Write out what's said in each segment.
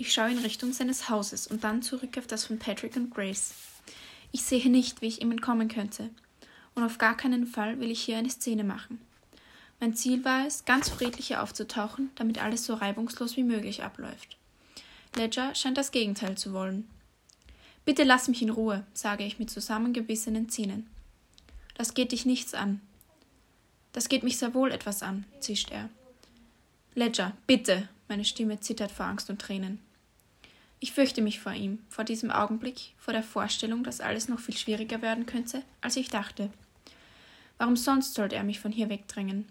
Ich schaue in Richtung seines Hauses und dann zurück auf das von Patrick und Grace. Ich sehe nicht, wie ich ihm entkommen könnte. Und auf gar keinen Fall will ich hier eine Szene machen. Mein Ziel war es, ganz friedlich hier aufzutauchen, damit alles so reibungslos wie möglich abläuft. Ledger scheint das Gegenteil zu wollen. »Bitte lass mich in Ruhe«, sage ich mit zusammengebissenen Zähnen. »Das geht dich nichts an.« »Das geht mich sehr wohl etwas an«, zischt er. »Ledger, bitte!« Meine Stimme zittert vor Angst und Tränen. Ich fürchte mich vor ihm, vor diesem Augenblick, vor der Vorstellung, dass alles noch viel schwieriger werden könnte, als ich dachte. Warum sonst sollte er mich von hier wegdrängen?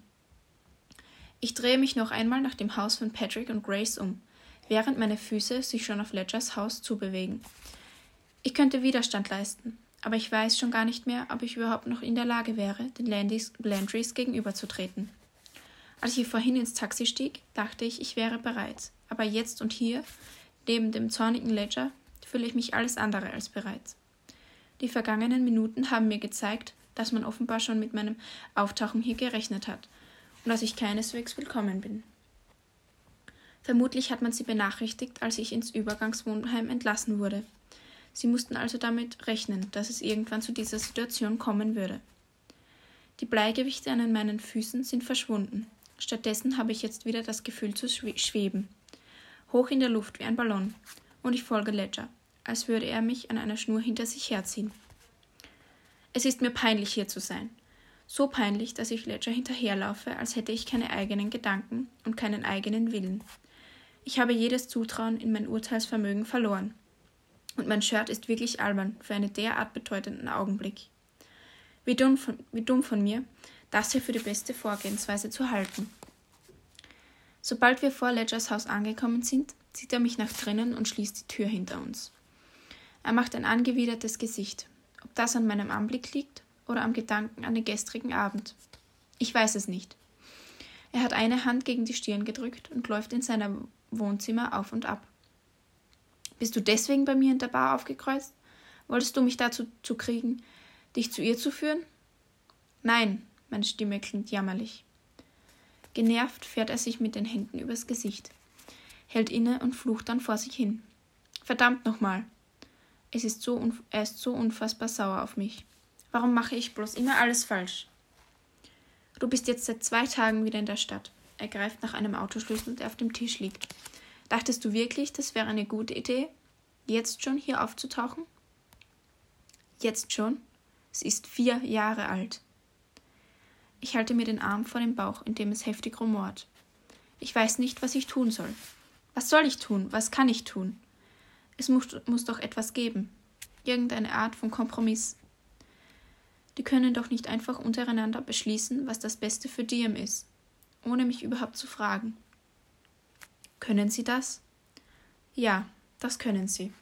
Ich drehe mich noch einmal nach dem Haus von Patrick und Grace um, während meine Füße sich schon auf Ledgers Haus zubewegen. Ich könnte Widerstand leisten, aber ich weiß schon gar nicht mehr, ob ich überhaupt noch in der Lage wäre, den Landrys gegenüberzutreten. Als ich vorhin ins Taxi stieg, dachte ich wäre bereit, aber jetzt und hier, neben dem zornigen Ledger, fühle ich mich alles andere als bereit. Die vergangenen Minuten haben mir gezeigt, dass man offenbar schon mit meinem Auftauchen hier gerechnet hat und dass ich keineswegs willkommen bin. Vermutlich hat man sie benachrichtigt, als ich ins Übergangswohnheim entlassen wurde. Sie mussten also damit rechnen, dass es irgendwann zu dieser Situation kommen würde. Die Bleigewichte an meinen Füßen sind verschwunden. Stattdessen habe ich jetzt wieder das Gefühl zu schweben. Hoch in der Luft wie ein Ballon. Und ich folge Ledger, als würde er mich an einer Schnur hinter sich herziehen. Es ist mir peinlich, hier zu sein. So peinlich, dass ich Ledger hinterherlaufe, als hätte ich keine eigenen Gedanken und keinen eigenen Willen. Ich habe jedes Zutrauen in mein Urteilsvermögen verloren. Und mein Shirt ist wirklich albern für einen derart bedeutenden Augenblick. Wie dumm von mir, das hier für die beste Vorgehensweise zu halten. Sobald wir vor Ledgers Haus angekommen sind, zieht er mich nach drinnen und schließt die Tür hinter uns. Er macht ein angewidertes Gesicht. Ob das an meinem Anblick liegt oder am Gedanken an den gestrigen Abend. Ich weiß es nicht. Er hat eine Hand gegen die Stirn gedrückt und läuft in seinem Wohnzimmer auf und ab. Bist du deswegen bei mir in der Bar aufgekreuzt? Wolltest du mich dazu kriegen, dich zu ihr zu führen? Nein, meine Stimme klingt jammerlich. Genervt fährt er sich mit den Händen übers Gesicht, hält inne und flucht dann vor sich hin. Verdammt nochmal. Er ist so unfassbar sauer auf mich. Warum mache ich bloß immer alles falsch? Du bist jetzt seit 2 Tagen wieder in der Stadt. Er greift nach einem Autoschlüssel, der auf dem Tisch liegt. Dachtest du wirklich, das wäre eine gute Idee, jetzt schon hier aufzutauchen? Jetzt schon? Es ist 4 Jahre alt. Ich halte mir den Arm vor den Bauch, in dem es heftig rumort. Ich weiß nicht, was ich tun soll. Was soll ich tun? Was kann ich tun? Es muss doch etwas geben. Irgendeine Art von Kompromiss. Die können doch nicht einfach untereinander beschließen, was das Beste für Diem ist, ohne mich überhaupt zu fragen. Können sie das? Ja, das können sie.